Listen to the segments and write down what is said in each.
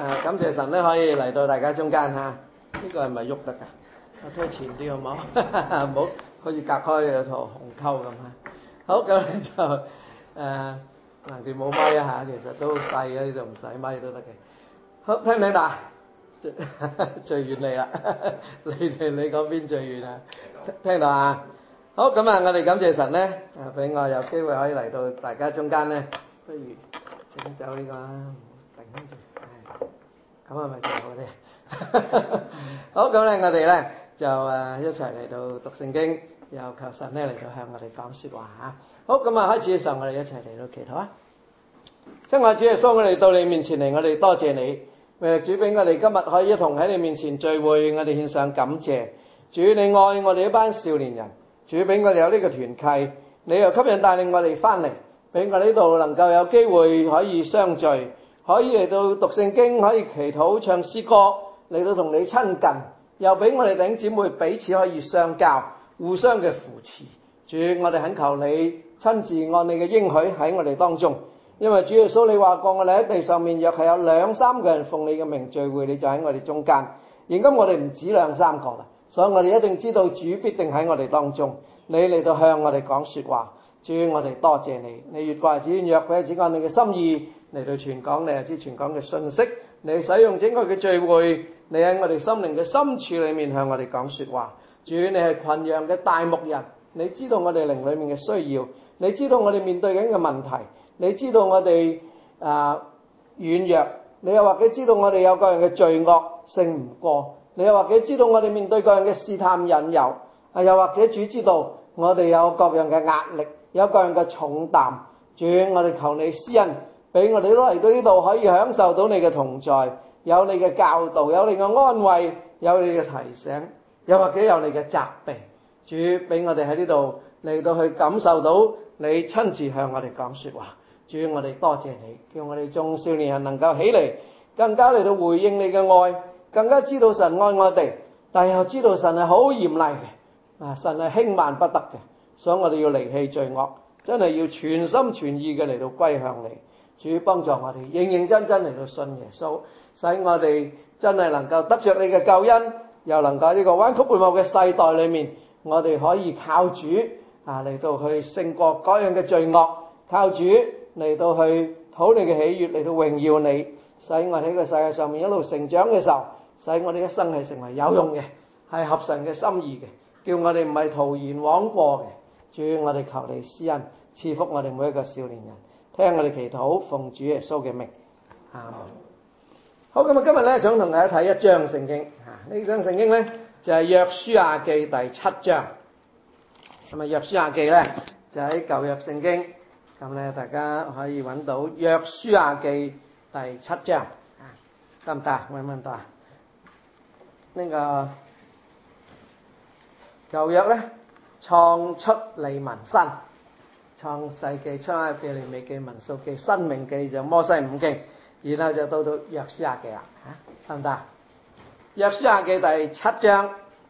感謝神咧可以嚟到大家中間嚇，呢個係咪喐得㗎？我推前啲好唔好？唔好好似隔開有條鴻溝咁嚇。好，咁咧就橫掂冇咪啊嚇，其實都細嘅，呢度唔使咪都得嘅。好，聽唔聽到？最遠你啦，你嗰邊最遠啊？聽到啊？好，咁啊，我哋感謝神咧，俾我有機會可以嚟到大家中間咧，不如整走呢個啦，頂住，咁係咪最好啲？好，咁咧我哋咧就一齊嚟到讀聖經，又求神咧嚟到向我哋講説話嚇。好，咁啊開始嘅時候，我哋一齊嚟到祈禱啊！親愛主耶穌，我哋到你面前嚟，我哋多謝你，主俾我哋今日可以一同喺你面前聚會，我哋獻上感謝。主，你愛我哋一班少年人，主俾我哋有呢個團契，你又吸引帶領我哋翻嚟，俾我呢度能夠有機會可以相聚，可以嚟到讀聖經，可以祈禱唱詩歌，嚟到同你親近，又俾我哋弟兄姊妹彼此可以相交，互相嘅扶持。主，我哋懇求你親自按你嘅應許喺我哋當中，因為主耶穌你話過我哋喺地上面若係有2-3個人奉你嘅名聚會，你就喺我哋中間。而今我哋唔止2-3個啦，所以我哋一定知道主必定喺我哋當中。你嚟到向我哋講說話，主，我哋多謝你。你越過日子約佢日子按你嘅心意嚟到傳講你又知傳講嘅信息，你使用整個嘅聚會，你喺我哋心靈嘅深處裏面向我哋講說話。主，你係群羊嘅大牧人，你知道我哋靈裏面嘅需要，你知道我哋面對緊嘅問題，你知道我哋軟弱，你又或者知道我哋有各樣嘅罪惡勝唔過，你又或者知道我哋面對各樣嘅試探引誘，又或者主知道我哋有各樣嘅壓力，有各樣嘅重擔。主，我哋求你施恩，俾我哋都嚟到呢度可以享受到你嘅同在，有你嘅教導，有你嘅安慰，有你嘅提醒，又或者有你嘅責備。主，俾我哋喺呢度嚟到去感受到你親自向我哋講說話。主，我哋多謝你，叫我哋眾少年人能夠起嚟，更加嚟到回應你嘅愛，更加知道神愛我哋，但又知道神係好嚴厲嘅，神係輕慢不得嘅，所以我哋要離棄罪惡，真係要全心全意嘅嚟到歸向你。主，幫助我哋認認真真嚟到信耶穌，使我哋真係能夠得着你嘅救恩，又能夠喺呢個彎曲悖謬嘅世代裏面，我哋可以靠主嚟到去勝過各樣嘅罪惡，靠主嚟到去討你嘅喜悅，嚟到榮耀你，使我哋喺個世界上面一路成長嘅時候，使我哋一生係成為有用嘅，係合神嘅心意嘅，叫我哋唔係徒然枉過嘅。主，我哋求你施恩賜福我哋每一個少年人，聽我哋祈禱，奉主耶穌嘅名，阿門。好，咁啊，今日咧想同大家睇一章聖經，呢章聖經咧就係約書亞記第7章。咁啊，約書亞記咧就喺舊約聖經，咁咧大家可以揾到約書亞記第7章，得唔得？揾唔揾到啊？呢個舊約咧創出利民申，創世記、出埃及記、利未記、民數記、申命記就摩西五經，然後就到約書亞記啦，得唔得？約書亞記第7章，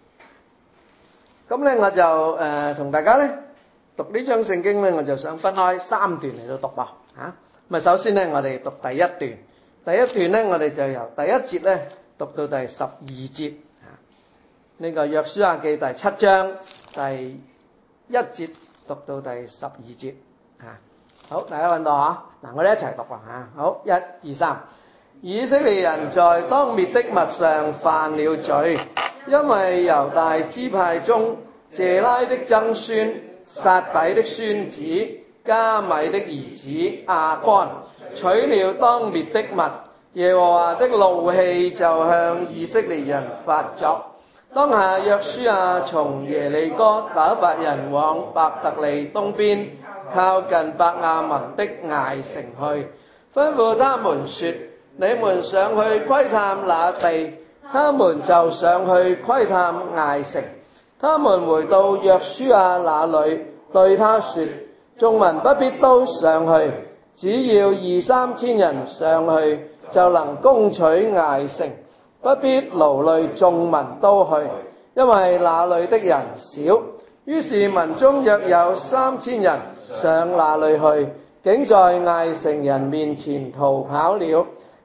咁咧我就同大家咧讀呢章聖經咧，我就想分開3段嚟到讀噃，咁啊首先咧我哋讀第一段，第一段咧我哋就由第1節咧讀到第12節，呢個約書亞記第7章第1節讀到第12節，好，大家揾到嗱，我哋一齊讀啊，好，1、2、3。以色列人在當滅的物上犯了罪，因為猶大支派中謝拉的曾孫撒底的孫子迦米的兒子亞干取了當滅的物，耶和華的怒氣就向以色列人發作。當下約書亞從耶利哥打發人往伯特利東邊靠近伯亞文的艾城去，吩咐他們說：你們上去窺探那地。他們就上去窺探艾城。他們回到約書亞那裏，對他說：眾民不必都上去，只要2-3千人上去，就能攻取艾城，不必勞累眾民都去，因為那裏的人少。於是民中約有3000人上那裏去，竟在艾城人面前逃跑了。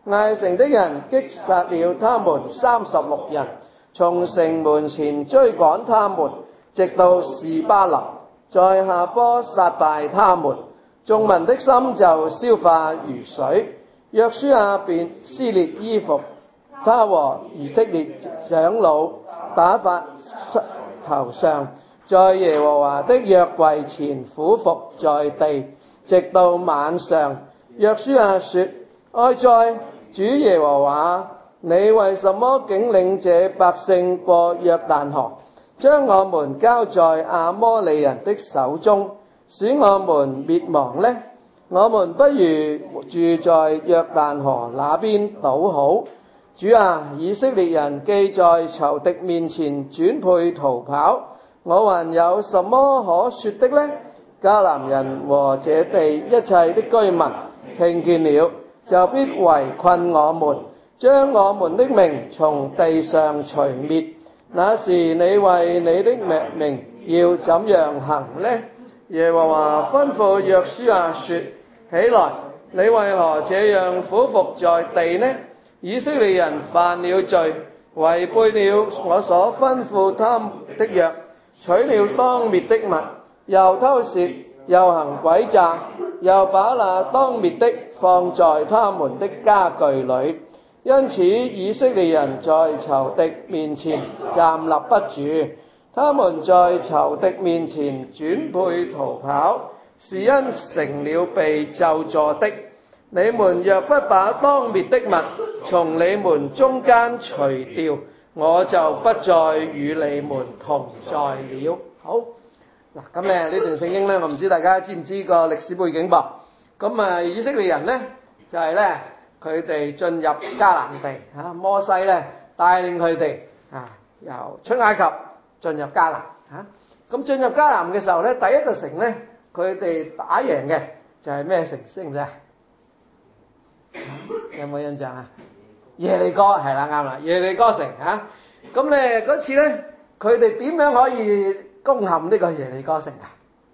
艾城的人擊殺了他們36人，從城門前追趕他們，直到士巴林，在下坡殺敗他們。眾民的心就消化如水。約書亞便撕裂衣服，他和以色列長老打發頭上，在耶和華的約櫃前俯伏在地，直到晚上。約書亞說：哀哉，主耶和華，你為什麼竟領這百姓過約旦河，將我們交在亞摩利人的手中，使我們滅亡呢？我們不如住在約旦河那邊倒好。主啊，以色列人既在仇敵面前轉配逃跑，我還有什麼可說的呢？迦南人和這地一切的居民聽見了，就必圍困我們，將我們的名從地上除滅。那時你為你的名要怎樣行呢？耶和華吩咐約書亞說：起來，你為何這樣俯伏在地呢？以色列人犯了罪，違背了我所吩咐他們的約，取了當滅的物，又偷竊，又行詭詐，又把那當滅的放在他們的家具裏。因此以色列人在仇敵面前站立不住，他們在仇敵面前轉配逃跑，是因成了被咒詛的。你們若不把當滅的物從你們中間除掉，我就不再與你們同在了。好，嗱，咁呢段聖經呢，我唔知大家知唔知個歷史背景噃？咁以色列人呢，就係呢，佢哋進入迦南地，摩西呢帶領佢哋由出埃及進入迦南。咁進入迦南嘅時候呢，第一個城呢，佢哋打贏嘅就係咩城？識唔識啊？有冇印象啊？耶利哥，係啦，啱啦，耶利哥城嚇。咁咧嗰次咧，佢哋點樣可以攻陷呢個耶利哥城啊？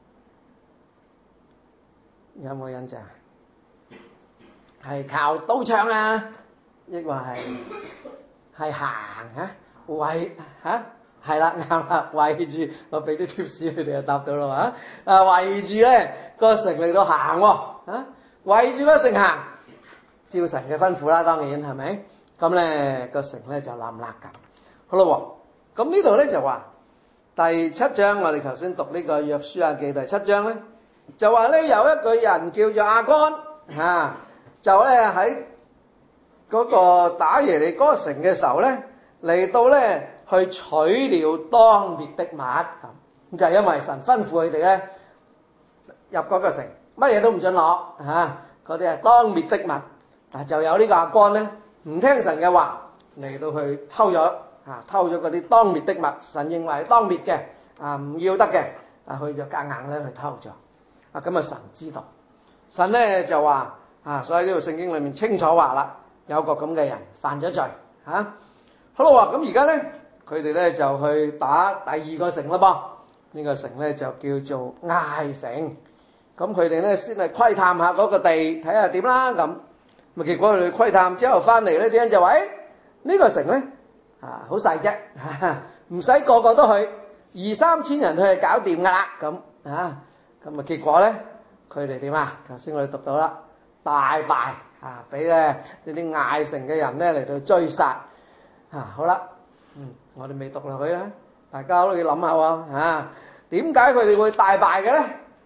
有冇印象？係靠刀槍啊，抑或係行啊？圍嚇？係啦，啱啦，圍住，我俾啲貼士佢哋就答到啦嚇。圍住咧個城嚟到行喎，圍住個城行，照神嘅吩咐啦，當然係咪？咁咧個城咧就冧喇㗎。好咯喎，咁呢度咧就話第7章，我哋頭先讀呢個約書亞記第7章咧，就話咧有一個人叫做亞干就咧喺嗰個打耶利哥城嘅時候咧，嚟到咧去取了當滅的物咁，就係因為神吩咐佢哋咧入嗰個城，乜嘢都唔准攞嗰啲係當滅的物。就有呢個亞干咧，唔聽神嘅話，嚟到去偷咗嗰啲當滅的物，神認為係當滅嘅唔要得嘅，佢就夾硬咧去偷咗。咁神知道，神咧就話所以呢度聖經裏面清楚話啦，有個咁嘅人犯咗罪好啦，咁而家咧佢哋咧就去打第二個城啦噃，呢個城咧就叫做艾城。咁佢哋咧先係窺探下嗰個地，睇下點啦咁。咪結果佢哋窺探之後翻嚟咧，啲人就話：呢個城咧好細啫，唔使個個都去，2-3千人去就搞掂噶啦咁咁結果咧，佢哋點啊？頭先我哋讀到啦，大敗俾咧呢啲艾城嘅人咧嚟到追殺好啦，我哋未讀落去啦，大家都要諗下喎點解佢哋會大敗嘅咧？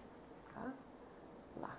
嗱，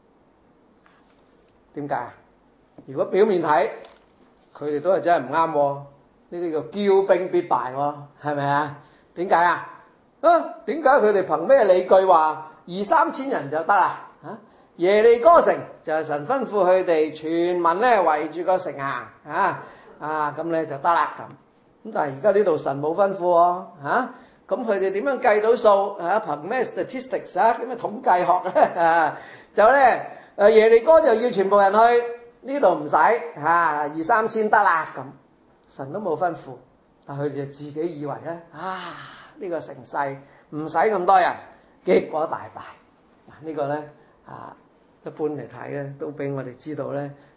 點解啊？如果表面睇，佢哋都係真係唔啱喎，呢啲叫驕兵必敗喎，係咪啊？點解啊？點解佢哋憑咩理據話2-3千人就得啦？耶利哥城就係神吩咐佢哋全民咧圍住個城行咁咧就得啦咁。咁但係而家呢度神冇吩咐喎咁佢哋點樣計到數憑咩 statistics 咁嘅統計學咧就咧耶利哥就要全部人去。呢度唔使2-3千得啦咁，神都冇吩咐，但佢哋就自己以為咧呢個城勢唔使咁多人，結果大敗。呢個咧一般嚟睇咧都俾我哋知道咧，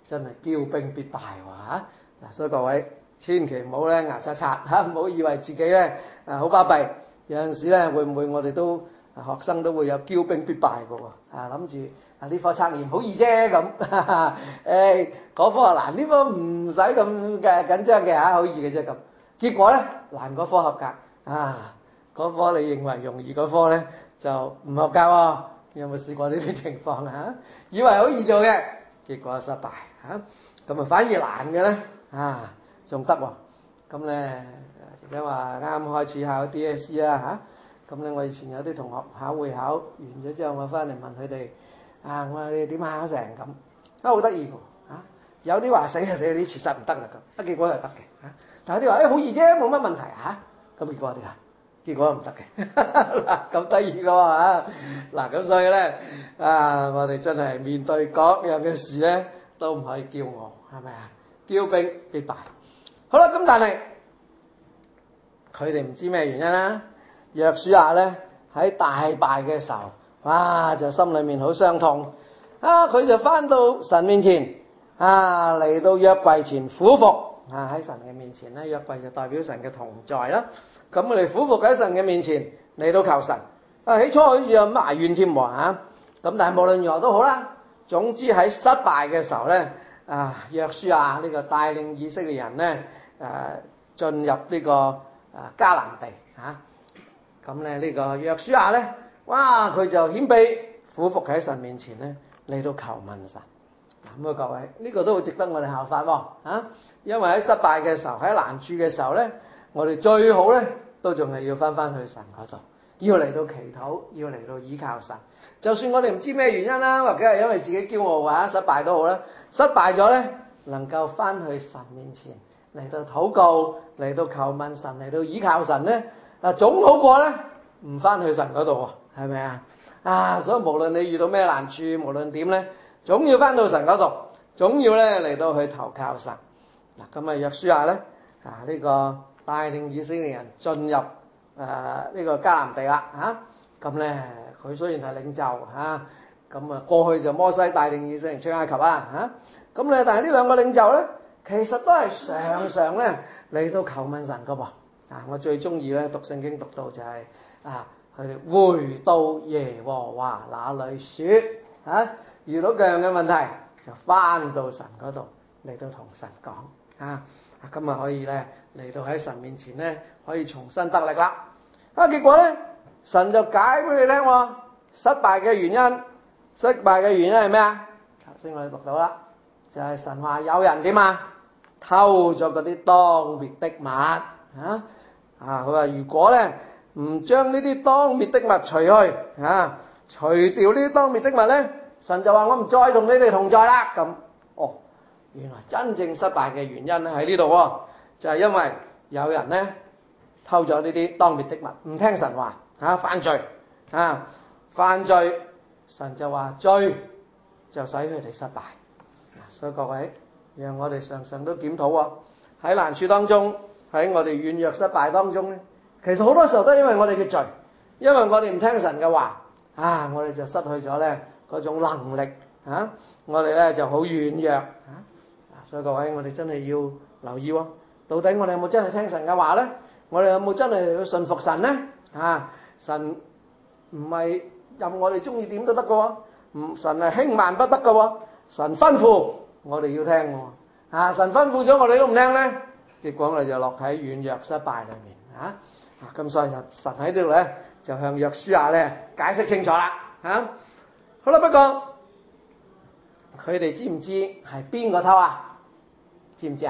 真係驕兵必敗喎。嗱，所以各位千祈唔好咧牙刷刷嚇，唔好以為自己咧好巴閉。有陣時咧會唔會我哋都學生都會有驕兵必敗嘅喎？諗住呢科測驗好易啫咁，嗰科難，呢科唔使咁嘅緊張嘅嚇，好易嘅啫咁。結果咧難嗰科合格嗰科你認為容易嗰科咧就唔合格喎。有冇試過呢啲情況啊？以為好易做嘅，結果失敗嚇。咁反而難嘅咧仲得喎。咁咧而家話啱開始考 DSE 啦嚇。咁咧我以前有啲同學考會考完咗之後，我翻嚟問佢哋我話你哋點考成咁？好得意喎嚇。有啲話死就死，啲事實唔得啦咁，結果係得嘅嚇。但係啲話好易啫，冇乜問題嚇。咁結果點啊？結果唔得嘅，嗱咁得意嘅喎嗱咁所以咧我哋真係面對各樣嘅事咧，都唔可以驕傲，係咪啊？驕兵必敗。好啦，咁但係佢哋唔知咩原因啦。約書亞咧喺大敗嘅時候，哇就心裏面好傷痛佢就翻到神面前嚟到約櫃前俯伏喺神嘅面前咧，約櫃就代表神嘅同在啦。咁我哋俯伏喺神嘅面前嚟到求神起初好似有埋怨添喎咁但係無論如何都好啦。總之喺失敗嘅時候咧約書亞呢個帶領以色列人咧進入呢個迦南地咁咧呢個約書亞咧哇佢就謙卑俯伏喺神面前咧嚟到求問神。咁各位呢個都好值得我哋效法喎因為喺失敗嘅時候，喺難處嘅時候咧，我哋最好咧都仲係要翻去神嗰度，要嚟到祈禱，要嚟到依靠神。就算我哋唔知咩原因啦，或者係因為自己驕傲失敗都好啦，失敗咗咧，能夠翻去神面前嚟到禱告，嚟到求問神，嚟到依靠神咧總好過咧唔翻去神嗰度喎，係咪所以無論你遇到咩難處，無論點咧，總要翻到神嗰度，總要咧嚟到去投靠神。嗱咁約書亞咧呢個帶領以色列人進入呢個迦南地啦咁咧佢雖然係領袖咁過去就摩西帶領以色列人出埃及咁咧但係呢兩個領袖咧其實都係常常咧嚟到求問神噶噃我最中意咧讀聖經讀到就係佢哋回到耶和華那裏說遇到各樣嘅問題就翻到神嗰度嚟到同神講今日可以咧嚟到喺神面前咧可以重新得力啦結果咧神就解俾你聽喎，失敗嘅原因係咩頭先我哋讀到啦，就係神話有人點偷咗嗰啲當滅的物佢話如果咧唔將呢啲當滅的物除去除掉呢啲當滅的物咧，神就話我唔再同你哋同在啦咁。原來真正失敗嘅原因咧喺呢度就係因為有人咧偷咗呢啲當滅的物，唔聽神話犯罪犯罪，神就話罪就使佢哋失敗。所以各位讓我哋常常都檢討喺難處當中，喺我哋軟弱失敗當中咧，其實好多時候都係因為我哋嘅罪，因為我哋唔聽神嘅話我哋就失去咗咧嗰種能力我哋咧就好軟弱所以各位我哋真係要留意到底我哋有冇真係聽神嘅話咧？我哋有冇真係去順服神咧神唔係任我哋中意點都得嘅神係輕慢不得嘅神吩咐我哋要聽神吩咐咗我哋都唔聽咧，結果我哋就落喺軟弱失敗裏面咁所以神喺呢度咧就向約書亞咧解釋清楚啦好啦，不過佢哋知唔知係邊個偷知唔知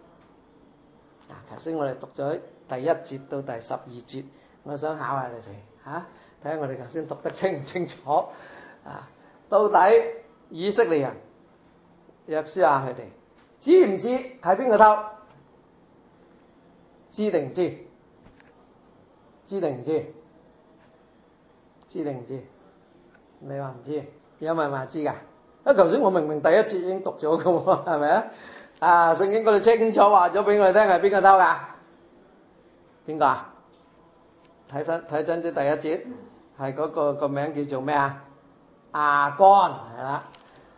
頭先我哋讀咗第1節到第12節，我想考下你哋睇下我哋頭先讀得清唔清楚到底以色列人約書亞佢哋知唔知係邊個偷？知定唔知？知定唔知？知定唔知？你話唔知？有冇人話知㗎？頭先我明明第1節已經讀咗㗎喎，係咪聖經嗰度清楚話咗俾我哋聽係邊個偷㗎？邊個睇真啲第1節係嗰個名叫做咩亞干係啦。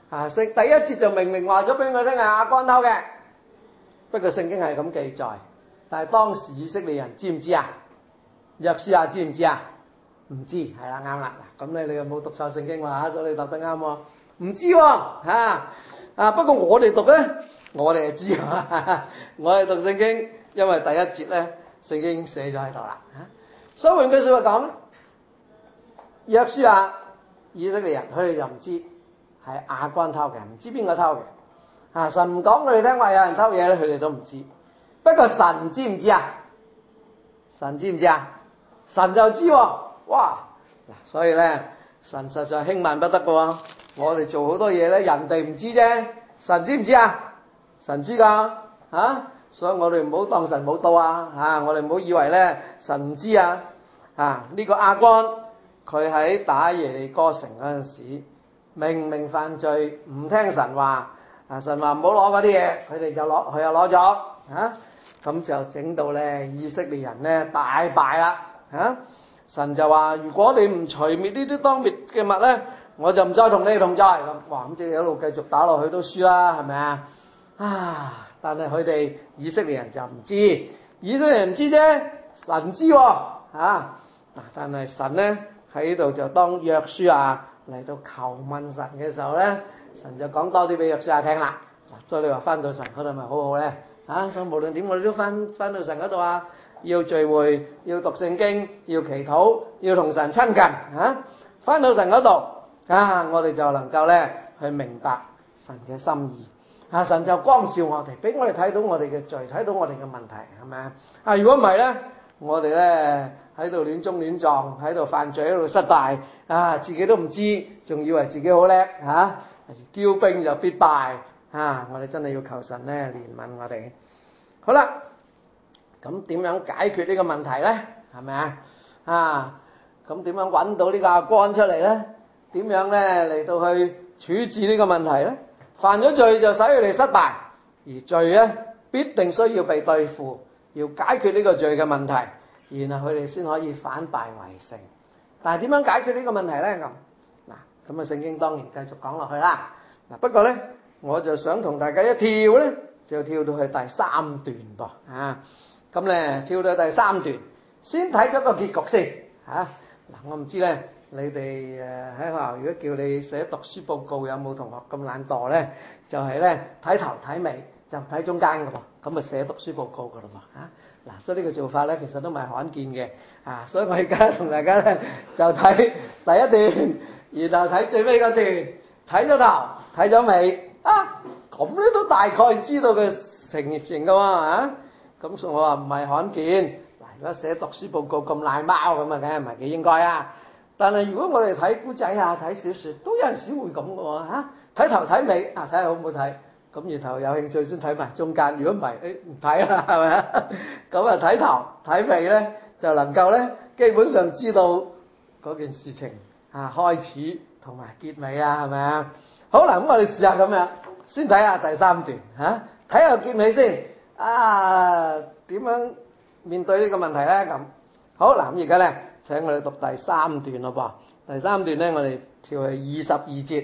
第一節就明明話咗俾我聽係亞干偷嘅，不過聖經係咁記載，但係當時以色列人知唔知啊？約書亞知唔知啊？唔知，係啦，啱啦。嗱，咁你有冇讀錯聖經話？所以你讀得啱喎。唔知喎，不過我哋讀咧，我哋就知啊。我哋讀聖經，因為第一節咧，聖經寫咗喺度啦。所以換句説話講，約書亞以色列人佢哋就唔知係亞干偷嘅，唔知邊個偷嘅。神唔講佢哋聽話有人偷嘢咧，佢哋都唔知。不過神知唔知啊？神知唔知啊？神就知喎。哇！所以咧，神實在輕慢不得嘅喎。我哋做好多嘢咧，人哋唔知啫，神知唔知啊？神知㗎，所以我哋唔好當神冇到啊！我哋唔好以為咧神唔知啊！呢個亞干佢喺打耶利哥城嗰陣時，明明犯罪，唔聽神話，神話唔好攞嗰啲嘢，佢又攞咗，咁就整到咧以色列人咧大敗啦，神就話：如果你唔除滅呢啲當滅嘅物咧，我就唔再同你哋同在。咁哇，咁即係一路繼續打落去都輸啦，係咪啊？但係佢哋以色列人就唔知，以色列人唔知啫，神知喎，但係神咧喺度就當約書亞嚟到求問神嘅時候咧，神就講多啲俾約書亞聽啦。所以你話翻到神嗰度咪好好咧？所以無論點我哋都翻到神嗰度啊！要聚會，要讀聖經，要祈禱，要同神親近，翻到神嗰度，我哋就能夠咧去明白神嘅心意，神就光照我哋，俾我哋睇到我哋嘅罪，睇到我哋嘅問題，係咪啊？如果唔係咧，我哋咧喺度亂衝亂撞，喺度犯罪，喺度失敗，自己都唔知，仲以為自己好叻，驕兵就必敗，我哋真係要求神咧憐憫我哋。好啦。咁點樣解決呢個問題咧？係咪咁點樣揾到呢個亞干出嚟咧？點樣咧嚟到去處置呢個問題咧？犯咗罪就使佢哋失敗，而罪咧必定需要被對付，要解決呢個罪嘅問題，然後佢哋先可以反敗為勝。但係點樣解決呢個問題咧？咁聖經當然繼續講落去啦。不過咧，我就想同大家一跳咧，就跳到去第3段噃。咁咧跳到第3段，先睇咗個結局先我唔知咧，你哋喺學校如果叫你寫讀書報告，有冇同學咁懶惰咧？就係咧睇頭睇尾，就唔睇中間嘅喎，咁咪寫讀書報告嘅咯喎所以呢個做法咧，其實都唔係罕見嘅所以我而家同大家咧就睇第一段，然後睇最尾嗰段，睇咗頭，睇咗尾咁你都大概知道佢成唔成嘅喎咁所以我話唔係罕見。如果寫讀書報告咁賴貓咁梗係唔係幾應該但係如果我哋睇古仔睇小說，都有陣時會咁嘅喎睇頭睇尾睇下好唔好睇，咁然後有興趣先睇埋中間，如果唔係唔睇啦，係咪咁睇頭睇尾咧，就能夠咧基本上知道嗰件事情開始同埋結尾係咪好啦，咁我哋試下咁樣，先睇下第3段睇下結尾先點樣面對呢個問題咧？咁好嗱，咁而家咧請我哋讀第3段咯噃。第3段咧，我哋跳去22節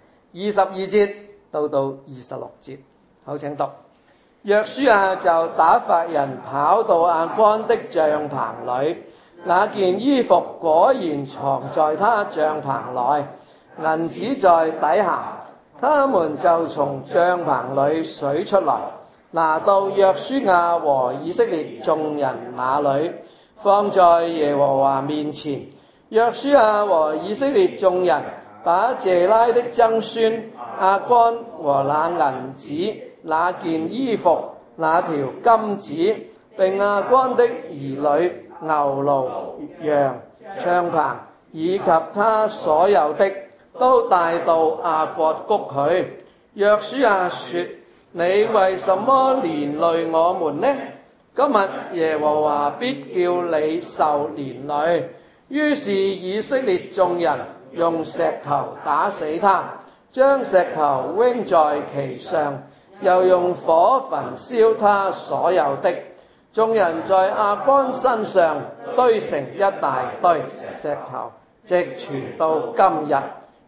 22節到26節。好，請讀。約書亞就打發人跑到亞干的帳棚裏，那件衣服果然藏在他帳棚內，銀子在底下。他們就從帳棚裏取出來，拿到約書亞和以色列眾人那裏，放在耶和華面前。約書亞和以色列眾人把謝拉的曾孫亞干和那銀子、那件衣服、那條金子，並亞干的兒女、牛驢、羊、帳棚，以及他所有的，都帶到亞割谷去。約書亞說：你為什麼連累我們呢？今日耶和華必叫你受連累。於是以色列眾人用石頭打死他，將石頭扔在其上，又用火焚燒他所有的。眾人在亞干身上堆成一大堆石頭，直傳到今日。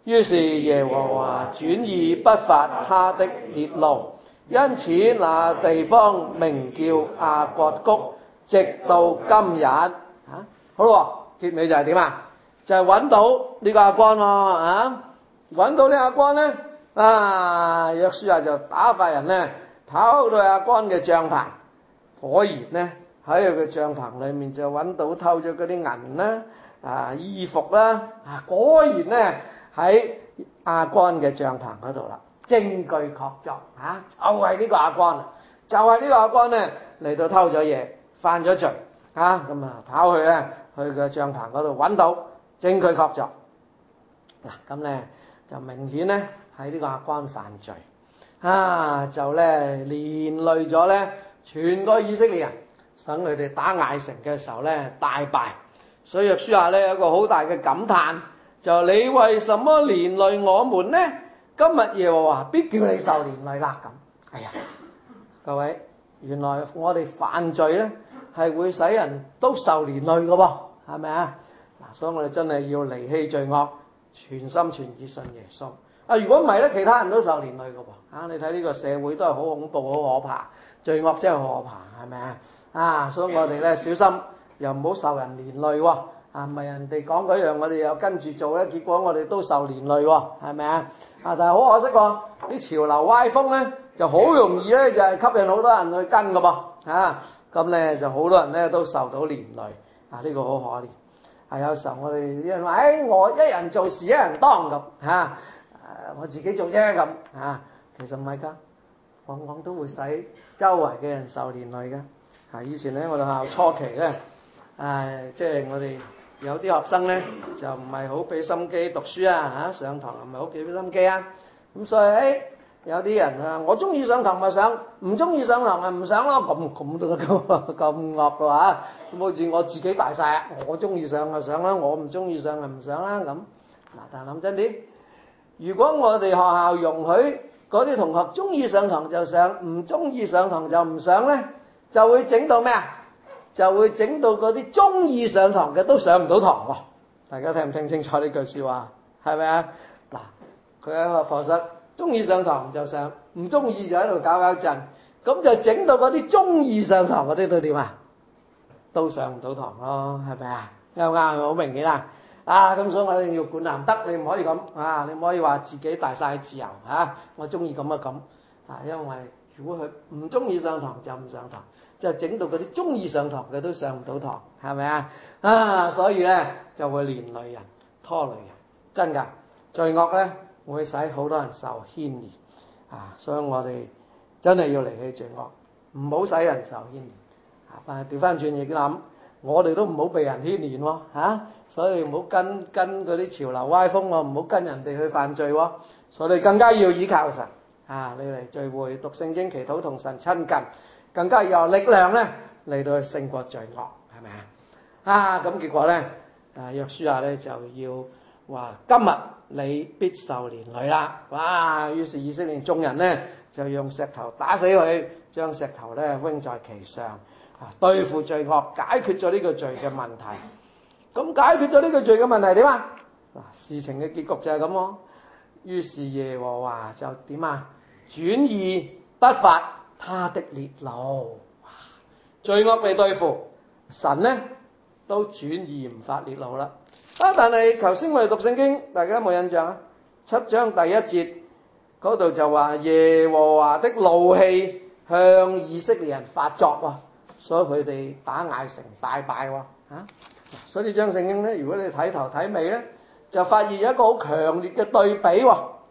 於是耶和華轉意不發他的烈怒，因此那地方名叫亞割谷，直到今日。好咯，結尾就係點啊？就係揾到呢個亞干喎，揾到呢亞干咧，約書亞就打發人咧跑到亞干嘅帳棚，果然咧喺佢嘅帳棚裏面就揾到偷咗嗰啲銀啦、衣服啦，果然咧喺亞干嘅帳棚嗰度啦，證據確鑿，就係呢個亞干，就係呢個亞干咧嚟到偷咗嘢，犯咗罪，咁跑去咧去個帳棚嗰度揾到證據確鑿，咁咧就明顯咧喺呢個亞干犯罪，就咧連累咗咧全個以色列人，等佢哋打艾城嘅時候咧大敗。所以約書亞咧有一個好大嘅感嘆，就你為什麼連累我們呢？今日耶和華必叫你受連累啦。咁，各位，原來我哋犯罪咧係會使人都受連累嘅喎，係咪啊？所以我哋真係要離棄罪惡，全心全意信耶穌。如果唔係咧，其他人都受連累嘅喎。你睇呢個社會都係好恐怖、好可怕，罪惡真係可怕，係咪啊？所以我哋咧小心。又唔好受人連累喎，唔係人哋講嗰樣，我哋又跟住做咧，結果我哋都受連累喎，係咪啊？但係好可惜喎，啲潮流歪風咧就好容易咧就係吸引好多人去跟㗎噃，咁咧就好多人咧都受到連累，呢個好可憐。有時候我哋啲人話，我一人做事一人當咁，我自己做啫咁，其實唔係㗎，往往都會使周圍嘅人受連累㗎。以前咧我哋學校初期咧。即係我哋有啲學生咧，就唔係好俾心機讀書上堂唔係好俾心機咁所以有啲人我中意上堂咪上，唔中意上堂咪唔上咯，咁都咁惡嘅話，咁好似我自己大晒我中意上就上啦，我唔中意上就唔上啦咁。但係諗真啲，如果我哋學校容許嗰啲同學中意上堂就上，唔中意上堂就唔上咧，就會整到咩啊？就會整到嗰啲中意上堂嘅都上唔到堂喎，大家聽唔聽清楚呢句説話？係咪啊？佢喺個課室中意上堂就上，唔中意就喺度搞震，咁就整到嗰啲中意上堂嗰啲都點啊？都上唔到堂咯，係咪啊？啱唔啱？好明顯咁所以我哋要管唔得，你唔可以咁你唔可以話自己大晒自由我中意咁咁因為如果佢唔中意上堂就唔上堂。就整到嗰啲中意上堂嘅都上唔到堂，係咪所以咧就會連累人、拖累人，真㗎。罪惡咧會使好多人受牽連所以我哋真係要離棄罪惡，唔好使人受牽連但係調翻轉亦諗，我哋都唔好被人牽連喎所以唔好跟嗰啲潮流歪風喎，唔好跟人哋去犯罪喎，所以更加要依靠神你嚟聚會、讀聖經、祈禱、同神親近。更加有力量咧嚟到去勝過罪惡，係咪咁結果咧約書亞咧就要話今日你必受連累啦。於是以色列眾人咧就用石頭打死佢，將石頭咧扔在其上對付罪惡，解決咗呢個罪嘅問題。咁解決咗呢個罪嘅問題點事情嘅結局就係咁喎。於是耶和華就點轉意不發他的烈怒，罪惡被對付，神咧都轉意唔發烈怒啦。但係頭先我哋讀聖經，大家有冇印象7章第1節嗰度就話耶和華的怒氣向以色列人發作所以佢哋打艾城大敗所以呢章聖經咧，如果你睇頭睇尾咧，就發現有一個好強烈嘅對比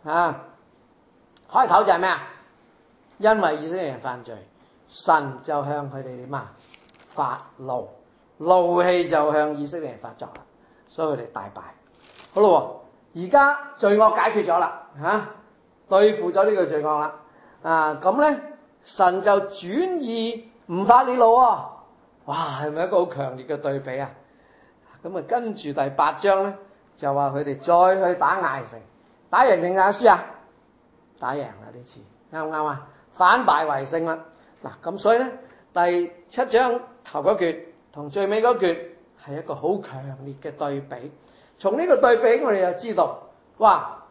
開頭就係咩因為以色列人犯罪，神就向佢哋點發怒，怒氣就向以色列人發作啦，所以佢哋大敗。好咯，而家罪惡解決咗啦對付咗呢個罪惡啦咁咧神就轉意唔發烈怒係咪一個好強烈嘅對比咁跟住第8章咧就話佢哋再去打艾城，打贏定打輸打贏啦呢次，啱唔啱反敗為勝啦咁所以咧第7章頭嗰橛同最尾嗰橛係一個好強烈嘅對比。從呢個對比我哋就知道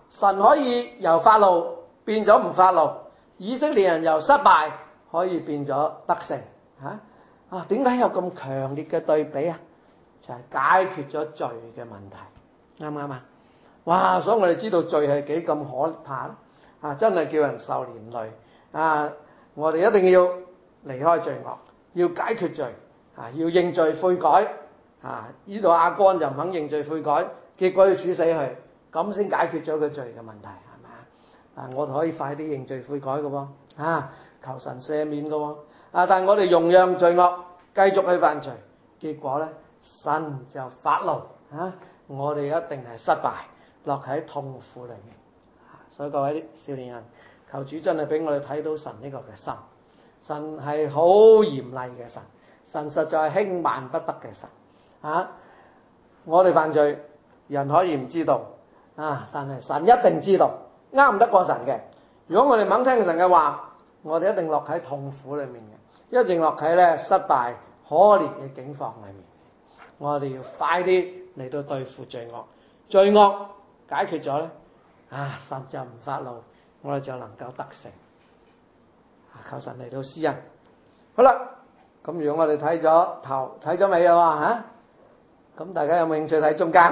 神可以由發怒變咗唔發怒，以色列人由失敗可以變咗得勝嚇。點解有咁強烈嘅對比啊？就係解決咗罪嘅問題，啱唔啱啊？哇！所以我哋知道罪係幾咁可怕真係叫人受連累我哋一定要離開罪惡，要解決罪要認罪悔改呢度亞干就唔肯認罪悔改，結果要處死佢，咁先解決咗佢罪嘅問題，係咪啊？我哋可以快啲認罪悔改嘅喎求神赦免嘅喎但係我哋容讓罪惡繼續去犯罪，結果咧神就發怒我哋一定係失敗，落喺痛苦裏面所以各位少年人，求主真係俾我哋睇到神呢個嘅心，神係好嚴厲嘅神，神實在係輕慢不得嘅神我哋犯罪，人可以唔知道但係神一定知道，啱唔得過神嘅。如果我哋唔肯聽神嘅話，我哋一定落喺痛苦裏面嘅，一定落喺咧失敗可憐嘅境況裏面。我哋要快啲嚟到對付罪惡，罪惡解決咗咧神就唔發怒，我哋就能夠得勝求神嚟到施恩。好啦，咁如果我哋睇咗頭睇咗尾啦咁大家有冇興趣睇中間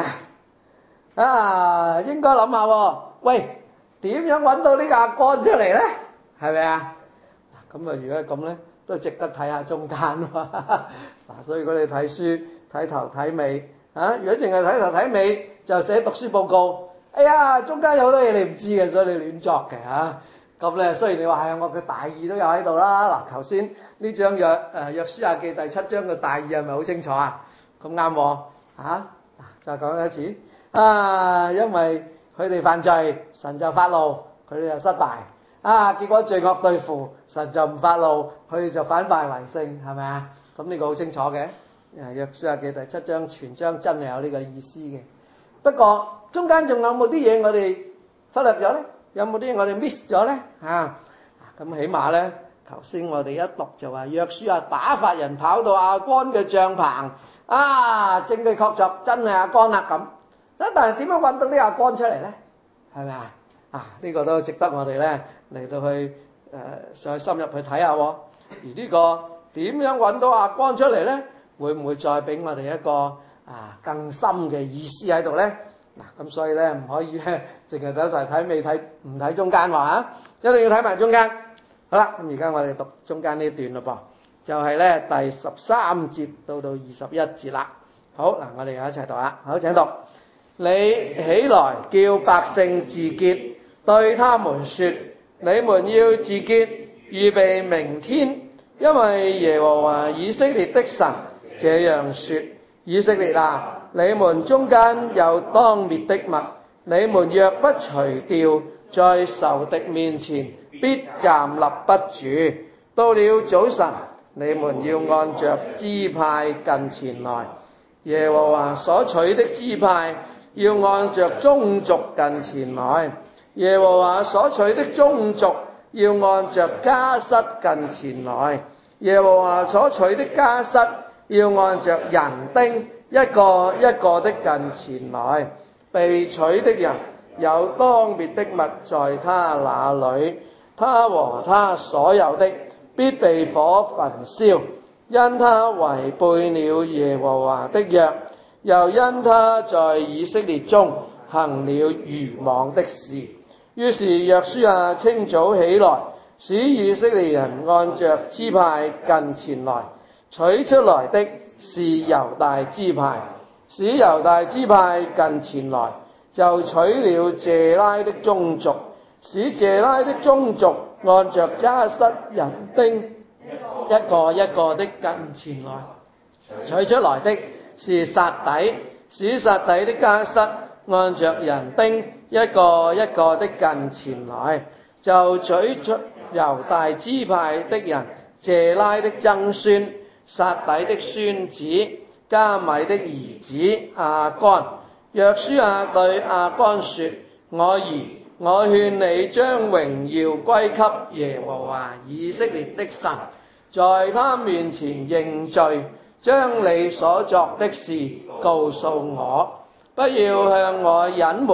應該諗下喂，點樣揾到呢個亞干出嚟咧？係咪啊？咁如果係咁咧，都值得睇下中間所以如果你睇書睇頭睇尾如果淨係睇頭睇尾就寫讀書報告，哎呀中間有好多嘢你唔知嘅，所以你亂作嘅咁咧雖然你話係我嘅大意都有喺度啦。頭先呢章約書亞記第7章嘅大意係咪好清楚咁啱再講一次因為佢哋犯罪，神就發怒，佢哋就失敗結果罪惡對付，神就唔發怒，佢哋就反敗為勝，係咪啊？咁呢個好清楚嘅約書亞記第7章全章真係有呢個意思嘅。不過中間仲有冇啲嘢我哋忽略咗咧？有冇啲嘢我哋 miss 咗咧咁起碼咧頭先我哋一讀就話約書亞打發人跑到亞干嘅帳篷證據確鑿真係亞干啦咁。但係點樣揾到呢亞干出嚟咧？係咪呢個都值得我哋咧嚟到去再深入去睇下。而呢個點樣揾到亞干出嚟咧？會唔會再俾我哋一個更深嘅意思喺度咧？咁所以咧唔可以咧淨係睇尾睇唔睇中間一定要睇埋中間。好啦，咁而家我哋讀中間呢段咯噃，就係咧第13節到21節啦。好我哋一齊讀好，請讀。你起來叫百姓自潔，對他們說：你們要自潔，預備明天，因為耶和華以色列的神這樣說：以色列你們中間有當滅的物，你們若不除掉，在仇敵面前必站立不住。到了早晨，你們要按着支派近前來，耶和華所取的支派要按着宗族近前來，耶和華所取的宗族要按着家室近前來，耶和華所取的家室要按着人丁一個一個的近前來。被取的人有當滅的物在他那裏，他和他所有的必被火焚燒，因他違背了耶和華的約，又因他在以色列中行了愚妄的事。於是約書亞清早起來，使以色列人按着支派近前來，取出來的是猶大支派，使猶大支派近前來，就取了謝拉的宗族，使謝拉的宗族按着家室人丁一個一個的近前來，取出來的是撒底，使撒底的家室按着人丁一個一個的近前來，就取出猶大支派的人謝拉的曾孫撒底的孫子加米的兒子亞干。約書亞對亞干說：我兒，我勸你將榮耀歸給耶和華以色列的神，在他面前認罪，將你所作的事告訴我，不要向我隱瞞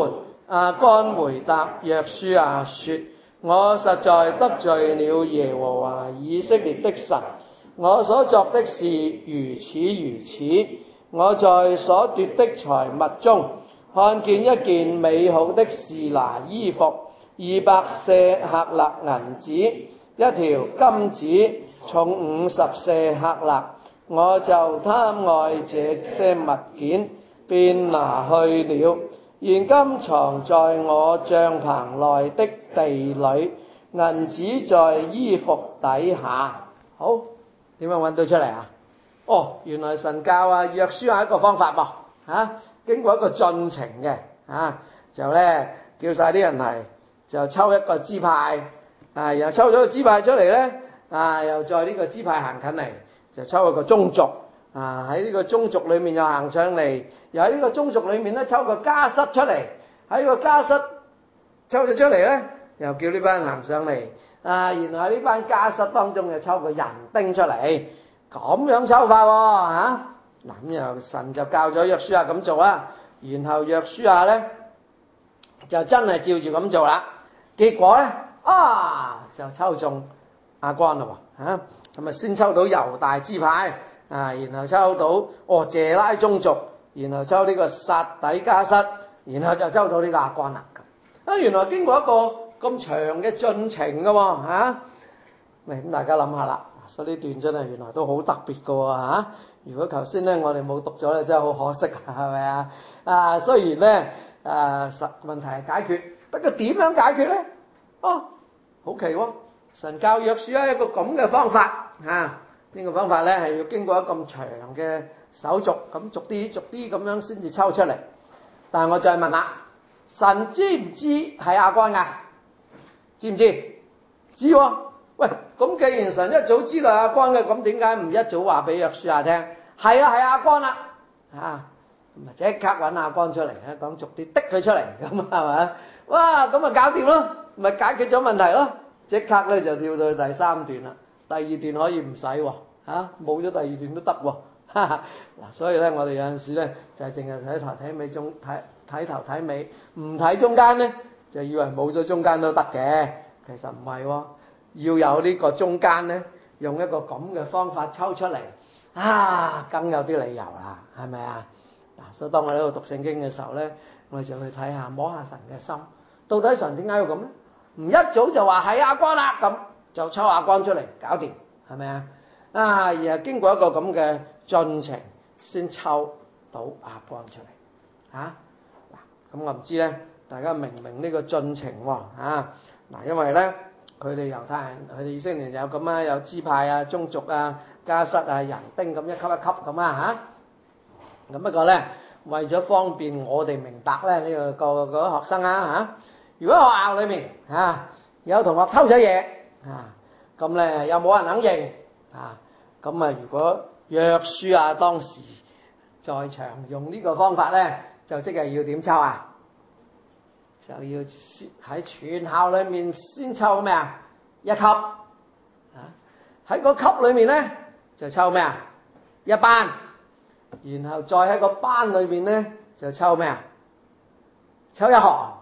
亞干回答約書亞說：我實在得罪了耶和華以色列的神，我所作的事如此如此。我在所奪的財物中看見一件美好的示拿衣服，200舍客勒銀子，一條金子重50舍客勒，我就貪愛這些物件，便拿去了。現今藏在我帳棚內的地裏，銀子在衣服底下。好，點樣揾到出嚟啊？哦，原來神教約書亞一個方法噃，經過一個進程嘅，就咧叫晒啲人嚟，就抽一個支派，又抽咗個支派出嚟咧，又在呢個支派行近嚟，就抽一個宗族，喺呢個宗族裏面又行上嚟，又喺呢個宗族裏面咧抽個家室出嚟，喺個家室抽咗出嚟咧，又叫呢班人行上嚟，然後喺呢班家室當中又抽個人丁出嚟。咁樣抽法喎，嗱咁又神就教咗約書亞咁做啦，然後約書亞咧就真係照住咁做啦，結果咧就抽中亞干啦喎，咁啊先抽到猶大支派，然後抽到謝拉宗族，然後抽呢個撒底加室，然後就抽到呢個亞干啦。原來經過一個咁長嘅進程噶喎，咁大家諗下啦。所以呢段真係原來都好特別㗎喎。如果頭先咧我哋冇讀咗咧，真係好可惜，係咪啊？雖然咧問題係解決，不過點樣解決咧？好奇喎！神教約書亞一個咁嘅方法，呢個方法咧係要經過一咁長嘅手續，咁逐啲咁樣先至抽出嚟。但係我再問啦，神知唔知係亞干㗎？知唔知？知喎。喂，咁既然神一早知道亞干嘅，咁點解唔一早話俾約書亞聽？係亞干啦，咁咪即刻揾亞干出嚟咧，講逐啲滴佢出嚟，咁係咪？哇，咁咪搞掂咯，咪解決咗問題咯，即刻咧就跳到去第3段啦。第2段可以唔使喎，冇咗第2段都得喎。嗱，所以咧我哋有陣時咧就係淨係睇頭睇尾，睇頭睇尾，唔睇中間咧就以為冇咗中間都得嘅，其實唔係喎。要有呢個中間咧，用一個咁嘅方法抽出嚟，更有啲理由啦，係咪啊？所以當我喺度讀聖經嘅時候咧，我哋就去睇下摸下神嘅心，到底神點解要咁咧？唔一早就話係亞干啦，咁就抽亞干出嚟搞掂，係咪啊？而係經過一個咁嘅進程先抽到亞干出嚟，咁我唔知咧，大家明唔明呢個進程喎？因為咧。佢哋猶太人，佢哋以色列人有咁有支派宗族家室人丁咁一級一級咁咁不過咧，為咗方便我哋明白咧，呢個學生如果學校裏面有同學偷咗嘢咁咧又冇人肯認咁如果約書亞當時在場用呢個方法咧，就即係要點抽就要喺全校裏面先抽咩一級，喺個級裏面咧就抽咩一班，然後再喺個班裏面咧就抽咩抽一行，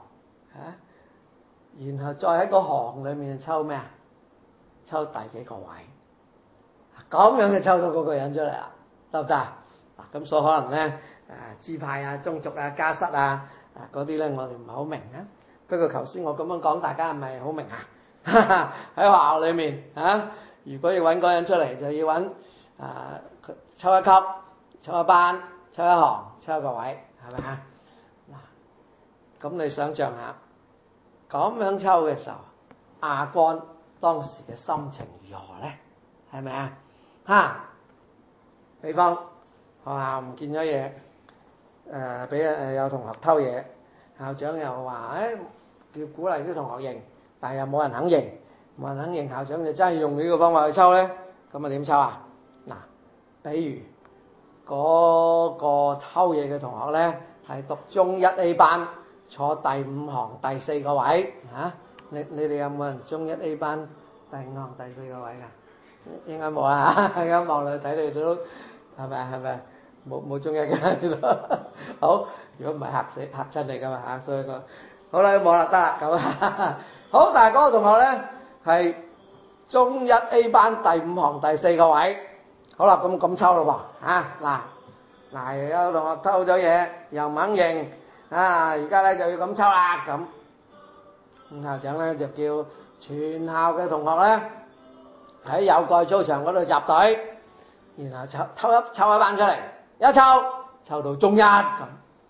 然後再喺個行裏面抽咩抽第幾個位，咁樣就抽到嗰個人出嚟啦，得唔得？咁所以可能咧支派宗族家室嗰啲咧我哋唔係好明不過頭先我咁樣講，大家係咪好明喺學校裏面如果要揾嗰個人出嚟，就要揾抽一級、抽一班、抽一行、抽一個位，係咪咁你想象下，咁樣抽嘅時候，亞干當時嘅心情如何咧？係咪比方學校唔見咗嘢，俾有同學偷嘢，校長又話要鼓勵啲同學認，但係又冇人肯認，校長就真係用呢個方法去抽咧，咁點抽比如嗰個偷嘢嘅同學咧係讀中1 A 班，坐第5行第4個位你哋有冇人中1 A 班第5行第4個位㗎？應該冇而家望落去睇你都係咪冇中一嘅好，如果唔係嚇親你㗎嘛所以好啦，冇啦，得啦咁啊。好，但係嗰個同學咧係中一 A 班第五行第4個位。好啦，咁抽咯喎，嗱有同學偷咗嘢，又唔肯認，而家咧就要咁抽啦咁。咁校長咧就叫全校嘅同學咧喺有蓋操場嗰度集隊，然後抽一班出嚟，一抽到中一咁。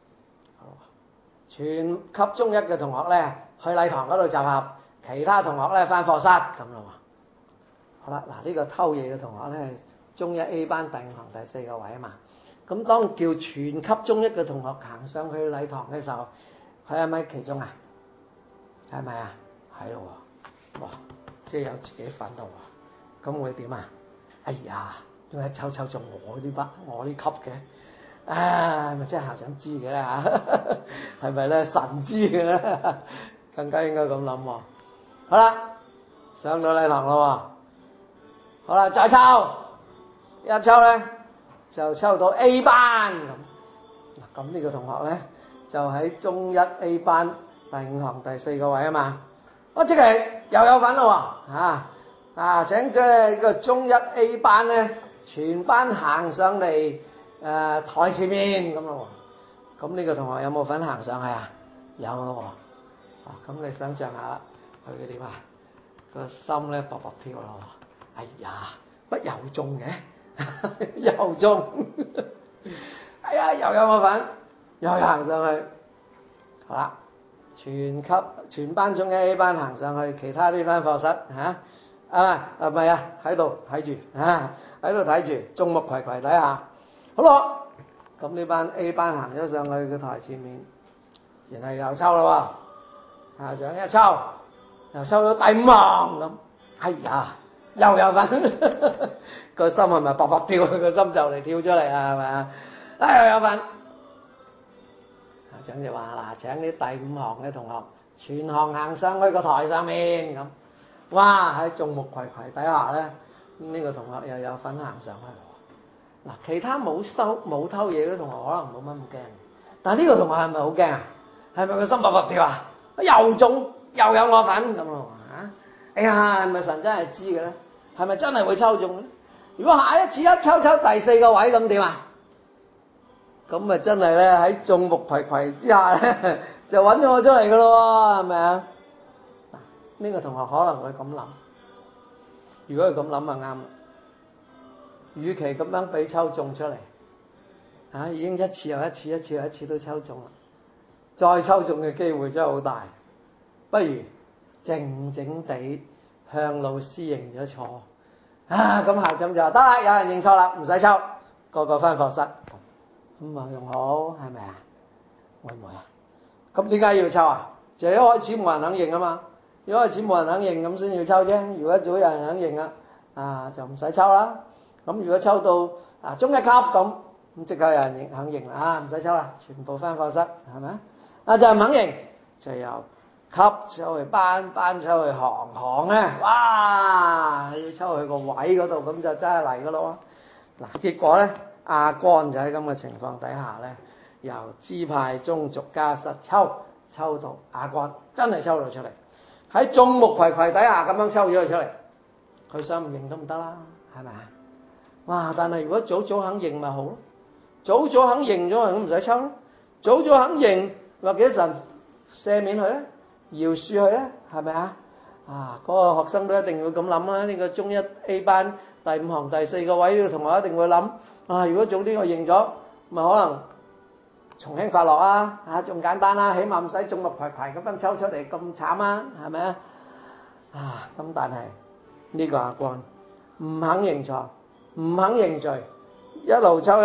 全級中一嘅同學咧去禮堂嗰度集合，其他同學咧返課室咁咯喎。好啦，嗱呢個偷嘢嘅同學咧，中一 A 班第五行第4個位啊嘛。咁當叫全級中一嘅同學行上去禮堂嘅時候，佢係咪其中啊？係咪啊？係咯喎，哇！即係有自己份咯喎，咁會點啊？哎呀，仲係抽中我呢級嘅，咪即係校長知嘅啦嚇，係咪咧神知嘅咧？更加應該咁諗喎。好啦，上到禮堂咯喎，好啦，再抽，一抽咧就抽到 A 班咁。嗱，咁呢個同學咧就喺中一 A 班第五行第4個位啊嘛。即係又有份咯喎，請咗呢個中一 A 班咧，全班行上嚟台前面咁咯喎。咁呢個同學有冇份行上去啊？有咯喎。咁你想象下啦，佢點啊？個心咧搏跳咯喎。哎呀，不又中嘅，又中。哎呀，又有我份，又行上去。好啦。全班中一 A 班行上去，其他啲返課室唔係啊，喺度睇住喺度睇住，眾目睽睽底下，好咯。咁呢班 A 班行咗上去個台前面，然後又抽啦喎，校長一抽，又抽到第五行咁，哎呀，又有份，個心係咪搏跳？個心就嚟跳出嚟啦，係咪啊？又有份。校長就話嗱，請啲第五行嘅同學全行行上去個台上面咁。哇！喺眾目睽睽底下咧，呢個同學又有份行上去。嗱，其他冇偷嘢嘅同學可能冇乜咁驚，但係呢個同學係咪好驚啊？係咪個心搏跳啊？又中又有我份咁咯嚇！哎呀，係咪神真係知嘅咧？係咪真係會抽中咧？如果下一次一抽第4個位咁點啊？咁咪真係咧喺眾目睽睽之下咧，就揾咗我出嚟噶咯喎，係咪啊？呢個同學可能會咁諗，如果佢咁諗就啱啦。與其咁樣俾抽中出嚟，已經一次又一次都抽中啦，再抽中嘅機會真係好大。不如靜靜地向老師認咗錯。咁校長就話得啦，有人認錯啦，唔使抽，個個返課室。咁啊用好係咪啊？會唔會啊？咁點解要抽啊？就一開始冇人肯認啊嘛，一開始冇人肯認咁先要抽啫。如果早有人肯認就唔使抽啦。咁如果抽到中一級咁即刻有人肯認啦，唔使抽啦，全部返課室係咪啊？就唔肯認，就由級抽去班，班抽去行咧，哇！要抽去個位嗰度，咁就真係嚟噶咯喎。嗱，結果咧。阿干就喺咁嘅情況底下咧，由支派中逐家室抽到阿干，真係抽到出嚟，喺眾目睽睽底下咁樣抽咗佢出嚟，佢想唔認都唔得啦，係咪啊？哇！但係如果早肯認咪好咯，早肯認咗佢咁唔使抽咯，早肯認或者神赦免佢咧，饒恕佢咧，係咪啊？嗰個學生都一定會咁諗啦，呢個中一 A 班第五行第4個位呢個同學一定會諗。如果早啲我認咗，咪可能從輕發落仲簡單啦，起碼唔使眾目睽睽咁樣抽出嚟咁慘啊，係咪啊？咁但係呢個阿干唔肯認錯，唔肯認罪，一路抽，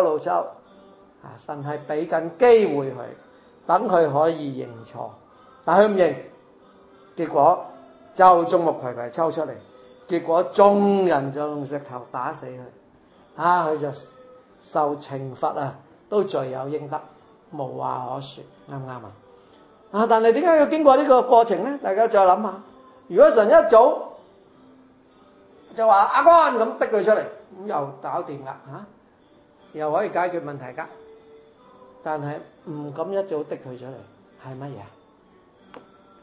神係俾緊機會佢，等佢可以認錯，但佢唔認，結果就眾目睽睽抽出嚟，結果眾人就用石頭打死佢。佢就受懲罰都罪有應得，無話可說，啱唔啱啊？但係點解要經過呢個過程咧？大家再諗下，如果神一早就話阿干咁逼佢出嚟，咁又搞掂啦，又可以解決問題噶。但係唔敢一早逼佢出嚟，係乜嘢？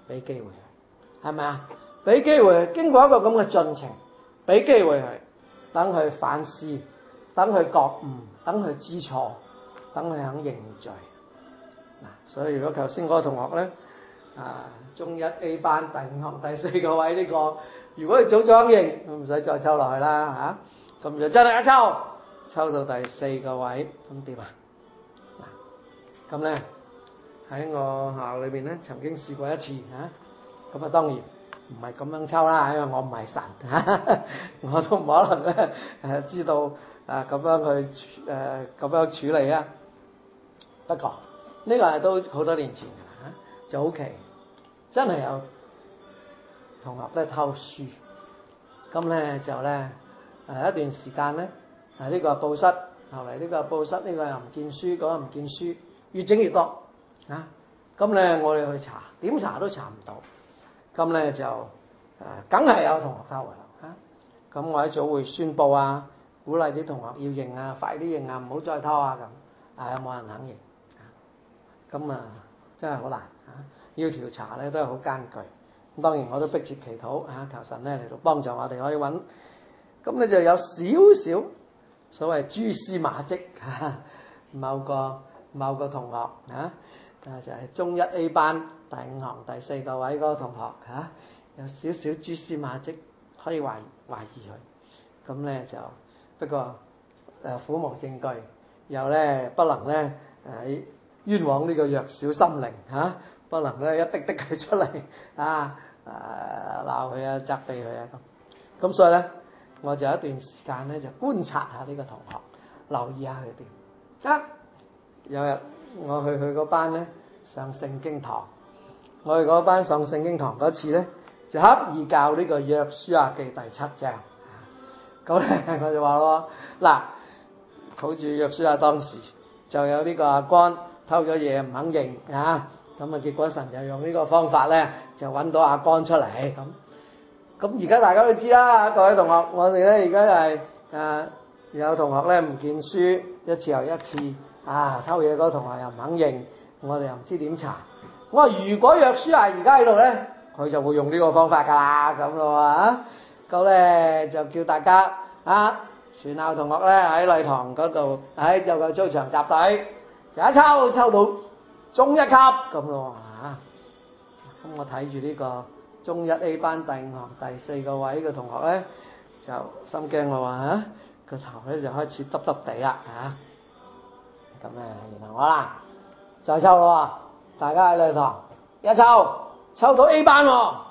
俾機會佢，係咪啊？俾機會佢經過一個咁嘅進程，俾機會佢，等佢反思，等佢覺悟，等佢知錯，等佢肯認罪。嗱，所以如果頭先嗰個同學咧，中一 A 班第5行第4個位呢個，如果佢早咗肯認，唔使再抽落去啦嚇，咁就真係一抽到第4個位，咁點啊？嗱，咁咧喺我學校裏邊咧，曾經試過一次嚇，咁當然唔係咁樣抽啦，因為我唔係神我都唔可能咧知道咁樣去咁樣處理啊。不過呢個係都好多年前㗎啦，早期真係有同學咧偷書，咁咧就咧一段時間咧呢個報失，後嚟呢個報失，呢個又唔見書，嗰個唔見書，越整越多咁咧我哋去查，點查都查唔到，咁咧就梗係有同學偷㗎啦咁我喺早會宣佈啊，鼓勵啲同學要認啊，快啲認啊，唔好再偷啊咁，有冇人肯認？咁真係好難要調查咧都係好艱巨。咁當然我都迫切祈禱求神咧嚟到幫助我哋可以揾。咁咧就有少少所謂蛛絲馬跡某個同學就係中一 A 班第5行第4個位嗰個同學有少少蛛絲馬跡可以懷疑佢。咁咧就不過苦無證據，又咧不能咧冤枉呢個弱小心靈不能咧一滴佢出嚟鬧佢啊，責備佢啊咁所以咧我就有一段時間咧就觀察下呢個同學，留意下佢點。有日我去佢嗰班咧上聖經堂，我去嗰班上聖經堂嗰次咧就刻意教呢個約書亞記第7章。咁咧我就話咯，嗱，好似約書亞當時就有呢個亞干偷咗嘢唔肯認咁結果神就用呢個方法咧就揾到亞干出嚟咁而家大家都知啦，各位同學，我哋咧而家係有同學咧唔見書一次又一次偷嘢嗰個同學又唔肯認，我哋又唔知點查。我話如果約書亞而家喺度咧，佢就會用呢個方法㗎啦咁咯咁咧就叫大家全校同學咧喺禮堂嗰度喺有個操場集隊，就一抽到中一級咁咯咁我睇住呢個中一 A 班第5行第4個位嘅同學咧，就心驚我話個頭咧就開始耷耷地啦咁然後再抽咯，大家喺禮堂一抽到 A 班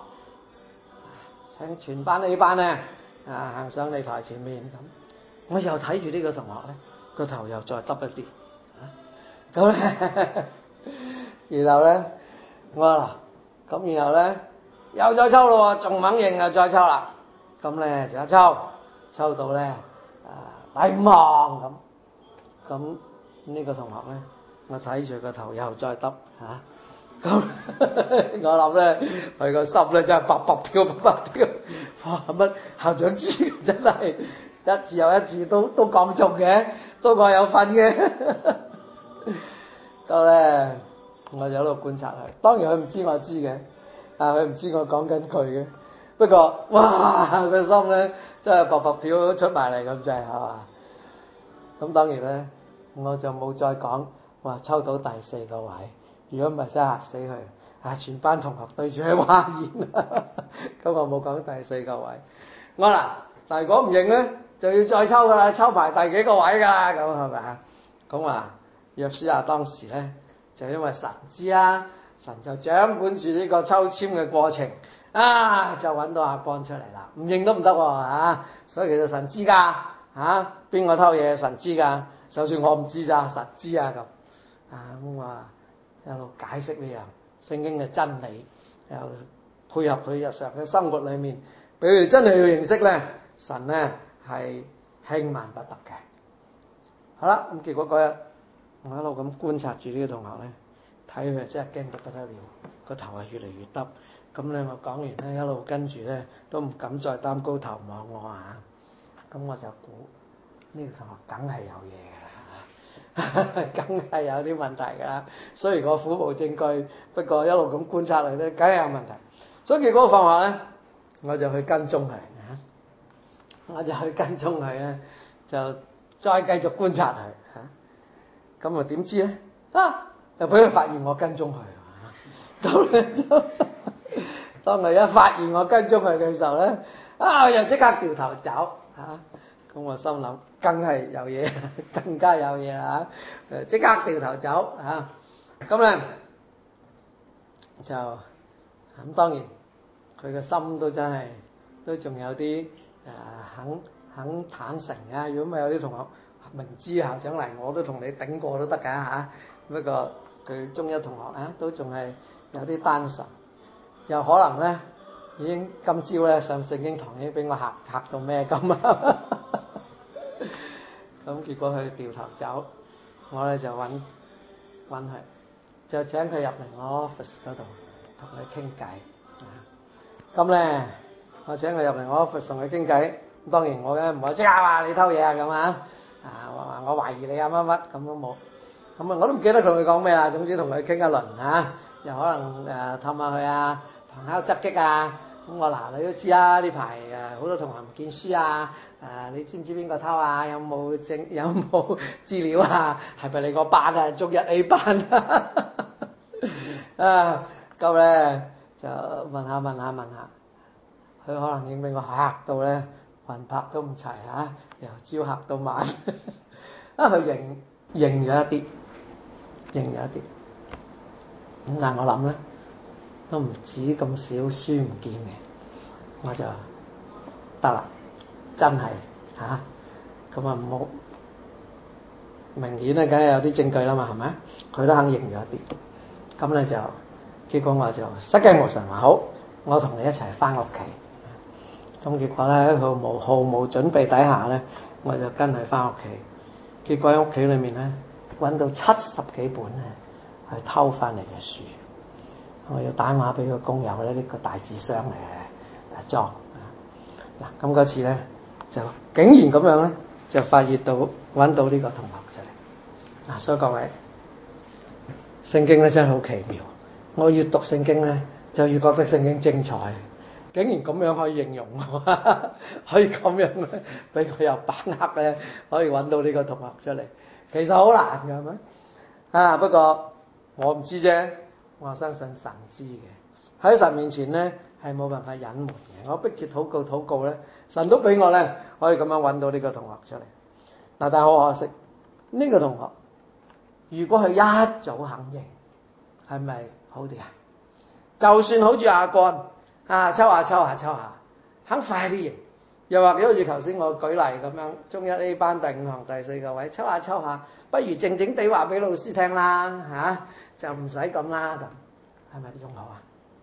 請全班 A 班咧行上禮台前面咁，我又睇住呢個同學咧個頭又再耷一啲咁咧，然後咧我話咁然後咧又再抽咯，仲唔肯認又再抽啦，咁咧就一抽到咧第5行咁呢個同學咧，我睇住個頭又再耷咁我諗咧佢個心咧真係卜卜跳，哇乜校長知真係一次又一次都講中嘅，都怪有份嘅咁咧我就喺度觀察佢，當然佢唔知我知嘅，佢唔知我講緊佢嘅，不過哇佢心咧真係卜卜跳出埋嚟咁滯係嘛。咁當然咧我就冇再講話抽到第4個位，如果唔係真係嚇死佢全班同學對住佢嘩然咁我冇講第4個位。我但係如果唔認咧就要再抽噶啦，抽埋第幾個位㗎啦咁係咪咁約書亞當時咧就因為神知神就掌管住呢個抽籤嘅過程就揾到亞干出嚟啦，唔認都唔得所以其實神知㗎邊個偷嘢神知㗎，就算我唔知咋神知咁咁話一路解釋呢樣聖經嘅真理，又配合佢日常嘅生活裏面，俾佢真係要認識咧神咧係輕慢不得嘅。好啦，咁結果嗰日我一路咁觀察住呢個同學咧，睇佢真係驚到不得了，個頭係越嚟越耷。咁咧我講完咧一路跟住咧都唔敢再擔高頭望我咁我就估呢個同學梗係有嘢㗎啦梗係有啲問題㗎。雖然我苦無證據，不過一路咁觀察嚟咧，梗係有問題。所以結果放學咧，我就去跟蹤佢咧，就再繼續觀察佢嚇。咁啊點知咧又俾佢發現我跟蹤佢。咁咧就當佢一發現我跟蹤佢嘅時候咧，又即刻掉頭走嚇。咁我心諗，更係有嘢，更加有嘢啦嚇！即刻掉頭走嚇。咁咧就咁，當然佢嘅心都真係都仲有啲肯坦誠啊！如果唔係有啲同學明知校長嚟，我都同你頂過都得㗎嚇。不過佢中一同學啊，都仲係有啲單純，又可能咧已經今朝咧上聖經堂已經俾我嚇到咩咁啊！咁結果佢掉頭走，我咧就揾佢，就請佢入嚟我 office 嗰度同佢傾偈。咁咧我請佢入嚟我 office 同佢傾偈，當然我咧唔係即刻話你偷嘢啊咁話我懷疑你啊乜乜咁都冇。咁我都唔記得同佢講咩啦。總之同佢傾一輪又可能氹下佢啊，旁敲側擊啊。咁我你都知啦，呢排好多同學唔見書啊，你知唔知邊個偷啊？有冇資料啊？係咪你個班啊？中一 A 班咁咧就問下，佢可能已經俾我嚇到咧，魂魄都唔齊由朝嚇到晚。佢認咗一啲。咁但係我諗咧，都唔止咁少書唔見嘅，我就得啦，真係咁唔好明顯咧，梗係有啲證據啦嘛，係咪？佢都肯認咗一啲，咁咧就結果我就失驚無神話好，我同你一齊翻屋企。咁結果咧喺毫無準備底下咧，我就跟佢翻屋企。結果喺屋企裏面咧揾到70幾本咧係偷翻嚟嘅書。我要打電話俾個工友咧，呢個大紙箱嚟裝。嗱，咁嗰次咧就竟然咁樣咧，就發現到揾到呢個同學出嚟。所以各位，聖經咧真係好奇妙。我越讀聖經咧，就越覺得聖經精彩。竟然咁樣可以應用，可以咁樣咧，俾佢有把握咧，可以揾到呢個同學出嚟。其實好難㗎，係咪？不過我唔知啫。我相信神知嘅，喺神面前咧係冇辦法隱瞞嘅。我迫切禱告咧，神都俾我咧可以咁樣揾到呢個同學出嚟。但係好可惜，呢個同學如果佢一早肯認，係咪好啲啊？就算好似阿干抽下，肯快啲認，又或者好似頭先我舉例咁樣，中一 A 班第5行第4個位抽下，不如靜靜地話俾老師聽啦就唔使咁啦，咁係咪呢種好啊？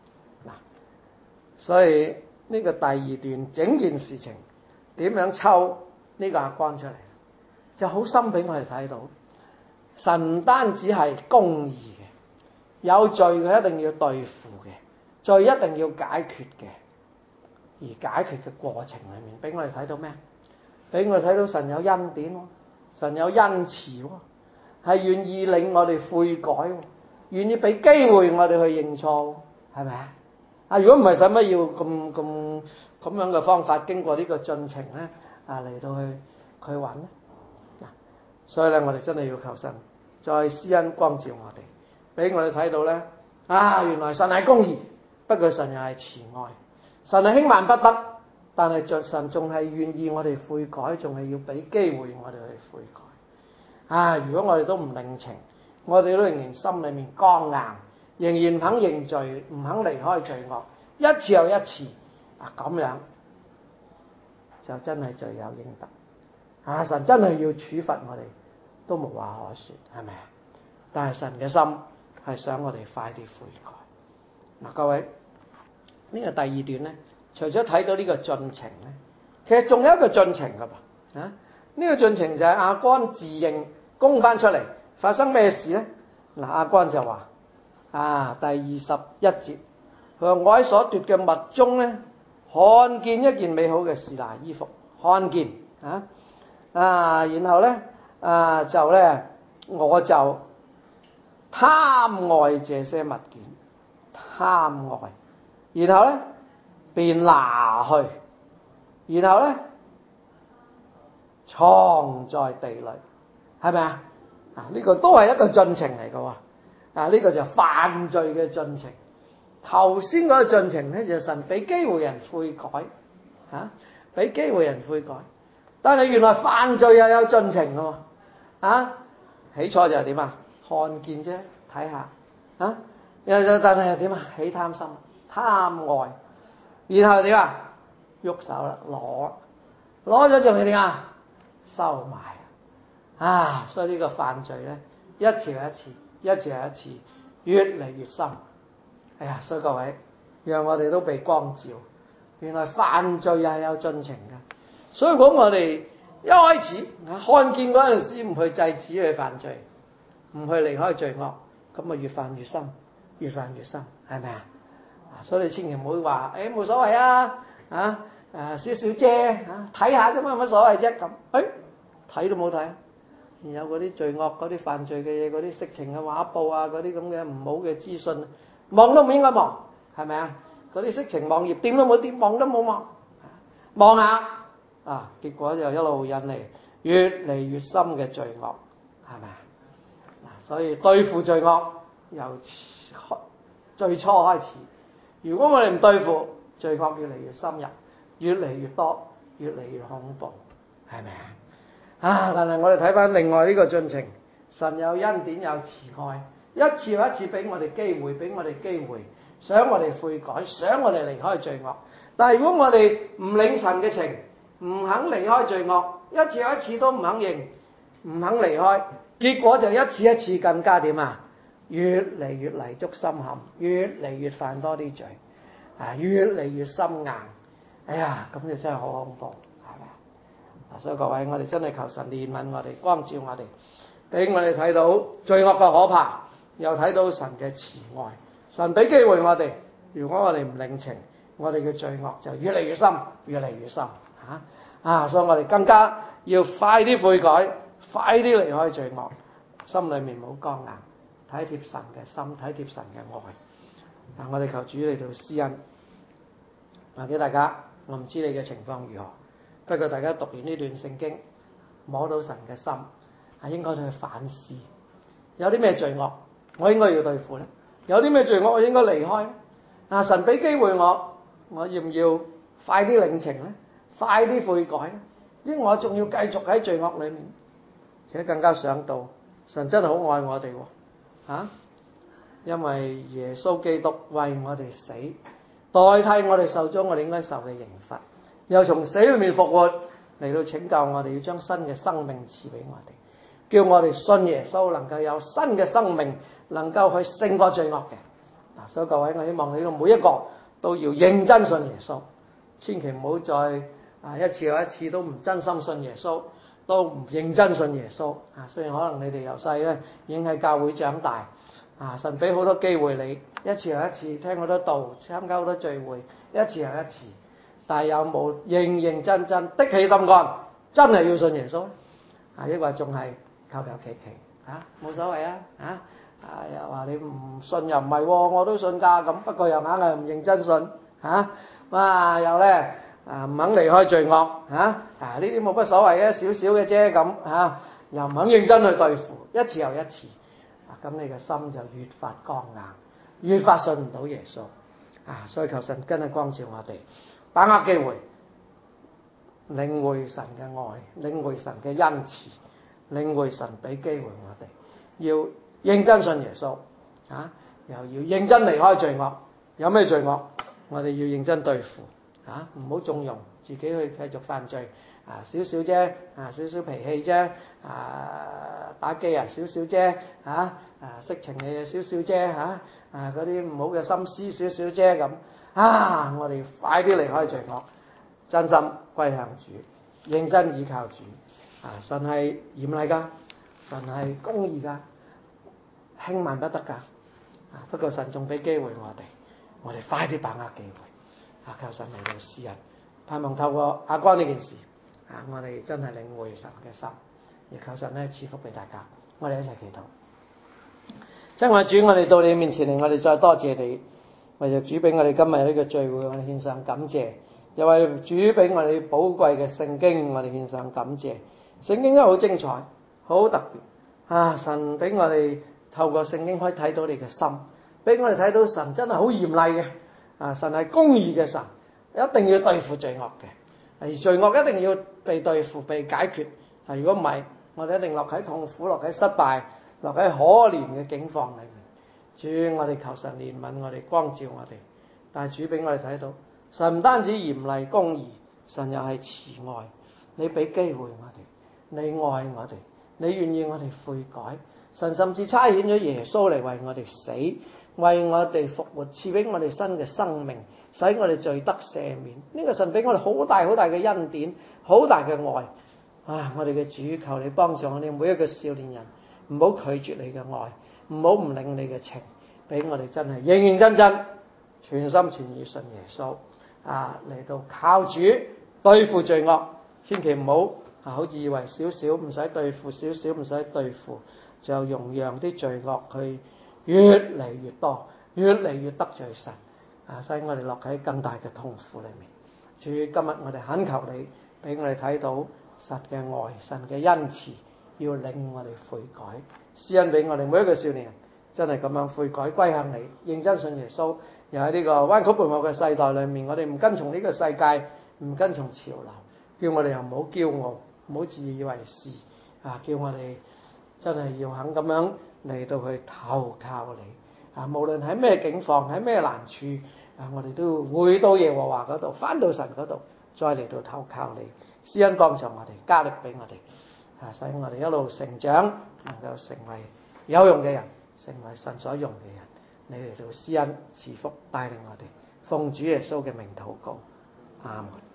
所以呢個第2段整件事情點樣抽呢個阿干出嚟，就好深俾我哋睇到，神唔單止係公義嘅，有罪佢一定要對付嘅，罪一定要解決嘅，而解決嘅過程裏面俾我哋睇到咩？俾我哋睇到神有恩典，神有恩慈，係願意令我哋悔改，願意俾機會我哋去認錯，係咪如果唔係，使乜要咁樣嘅方法經過呢個進程咧嚟到去揾咧？所以咧，我哋真係要求神再施恩光照我哋，俾我哋睇到咧原來神係公義，不過神又係慈愛，神係輕慢不得，但係神仲係願意我哋悔改，仲係要俾機會我哋去悔改。如果我哋都唔領情，我哋都仍然心裏面剛硬，仍然唔肯認罪，唔肯離開罪惡，一次又一次咁樣，就真係罪有應得。神真係要處罰我哋，都無話可說，係咪？但係神嘅心係想我哋快啲悔改。各位，呢個第2段咧，除咗睇到呢個進程咧，其實仲有一個進程噶噃。呢個進程就係阿干自認供翻出嚟，發生咩事咧？阿干就話第21節，佢話我喺所奪嘅物中咧，看見一件美好嘅示拿衣服，看見然後咧就咧我就貪愛這些物件，貪愛，然後咧便拿去，然後咧藏在地裏，係咪啊？呢個都係一個進程嚟嘅喎。呢個就犯罪嘅進程。頭先嗰個進程咧就神俾機會人悔改，俾機會人悔改。但係原來犯罪又有進程嘅喎。起初就係點啊？看見啫，睇下又但係點啊？起貪心，貪愛，然後點啊？喐手啦，攞咗仲要點啊？收埋。所以呢個犯罪咧，一次又一次，一次又一次，越嚟越深。所以各位，讓我哋都被光照，原來犯罪又係有進程嘅。所以講我哋一開始看見嗰陣時唔去制止佢犯罪，唔去離開罪惡，咁啊越犯越深，越犯越深，係咪啊？所以你千祈唔好話冇所謂少少啫，睇下啫嘛，有乜所謂啫咁？睇都冇睇，有嗰啲罪惡、嗰啲犯罪嘅嘢、嗰啲色情嘅畫報啊，嗰啲咁嘅唔好嘅資訊，望都唔應該望，係咪啊？嗰啲色情網頁掂都冇掂，望都冇望下結果就一路引嚟越嚟越深嘅罪惡，係咪啊？所以對付罪惡由最初開始，如果我哋唔對付，罪惡越嚟越深入，越嚟越多，越嚟越恐怖，係咪啊？但係我哋睇翻另外呢個進程，神有恩典有慈愛，一次又一次俾我哋機會，俾我哋機會，想我哋悔改，想我哋離開罪惡。但係如果我哋唔領神嘅情，唔肯離開罪惡，一次又一次都唔肯認，唔肯離開，結果就一次一次更加點啊？越嚟越泥足深陷，越嚟越犯多啲罪，越嚟越心硬。咁就真係好恐怖，係咪？所以各位，我哋真係求神憐憫我哋，光照我哋，俾我哋睇到罪惡嘅可怕，又睇到神嘅慈愛。神俾機會我哋，如果我哋唔領情，我哋嘅罪惡就越嚟越深，越嚟越深。所以我哋更加要快啲悔改，快啲離開罪惡，心裏面唔好剛硬，體貼神嘅心，體貼神嘅愛。我哋求主嚟到施恩，話俾大家。我唔知你嘅情況如何，不過大家讀完呢段聖經，摸到神嘅心，應該去反思，有啲咩罪惡我應該要對付咧？有啲咩罪惡我應該離開咧？神俾機會我要唔要快啲領情咧？快啲悔改咧？因為我仲要繼續喺罪惡裏面，且更加想到神真係好愛我哋因為耶穌基督為我哋死，代替我哋受咗我哋應該受嘅刑罰，又從死裏面復活嚟到拯救我哋，要將新嘅生命賜俾我哋，叫我哋信耶穌能夠有新嘅生命，能夠去勝過罪惡嘅。所以各位，我希望你哋每一個都要認真信耶穌，千祈唔好再一次又一次都唔真心信耶穌，都唔認真信耶穌。雖然可能你哋由細咧已經喺教會長大，神俾好多機會你，一次又一次聽好多道，參加好多聚會，一次又一次，但係有冇認認真真的起心肝，真係要信耶穌？抑或仲係求求其其冇所謂又話你唔信又唔係，我都信㗎咁，不過又硬係唔認真信又咧唔肯離開罪惡呢啲冇乜所謂嘅，少少嘅啫咁又唔肯認真去對付，一次又一次咁你嘅心就越發剛硬，越發信唔到耶穌所以求神跟住光照我哋，把握機會，領會神嘅愛，領會神嘅恩慈，領會神俾機會我哋，要認真信耶穌又要認真離開罪惡。有咩罪惡我哋要認真對付唔好縱容自己去繼續犯罪少少啫少少脾氣啫打機少少啫色情嘅嘢少少啫嗰啲唔好嘅心思少少啫咁我哋快啲離開罪惡，真心歸向主，認真倚靠主神係嚴厲噶，神係公義噶，輕慢不得噶不過神仲俾機會我哋快啲把握機會求神嚟到施恩，盼望透過阿關呢件事我哋真係領會神嘅心，亦求神咧賜福俾大家。 我哋一齊祈禱。親愛主，我哋到你面前嚟，我哋再多謝你，為着主俾我哋今日呢個聚會，我哋獻上感謝。又為主俾我哋寶貴嘅聖經，我哋獻上感謝。聖經都好精彩，好特別啊！神俾我哋透過聖經可以睇到你嘅心，俾我哋睇到神真係好嚴厲嘅啊！神係公義嘅神，一定要對付罪惡嘅，而罪惡一定要被對付、被解決。如果唔係，我哋一定落喺痛苦、落喺失敗、落喺可憐嘅境況裏面。主，我哋求神憐憫我哋，光照我哋。但係主俾我哋睇到，神唔單止嚴厲公義，神又係慈愛。你俾機會我哋，你愛我哋，你願意我哋悔改。神甚至差遣咗耶穌嚟為我哋死，為我哋復活，賜俾我哋新嘅生命，使我哋罪得赦免。呢個神俾我哋好大好大嘅恩典，好大嘅愛。我哋嘅主，求你幫助我哋每一個少年人，唔好拒絕你嘅愛，唔好唔領你嘅情，俾我哋真係認認真真、全心全意信耶穌嚟到靠主對付罪惡。千祈唔好好以為少少唔使對付，少少唔使對付，就容讓啲罪惡去越嚟越多，越嚟越得罪神使我哋落喺更大嘅痛苦裏面。主，今日我哋懇求你，俾我哋睇到神嘅愛，神嘅恩慈，要令我哋悔改，施恩俾我哋每一個少年人，真係咁樣悔改歸向你，認真信耶穌。又喺呢個彎曲悖謬嘅世代裏面，我哋唔跟從呢個世界，唔跟從潮流，叫我哋又唔好驕傲，唔好自以為是叫我哋真係要肯咁樣嚟到去投靠你無論喺咩境況，喺咩難處我哋都回到耶和華嗰度，翻到神嗰度，再嚟到投靠你。施恩幫助我哋，加力俾我哋使我哋一路成長，能夠成為有用嘅人，成為神所用嘅人。你嚟到施恩賜福帶領我哋，奉主耶穌嘅名禱告，阿門。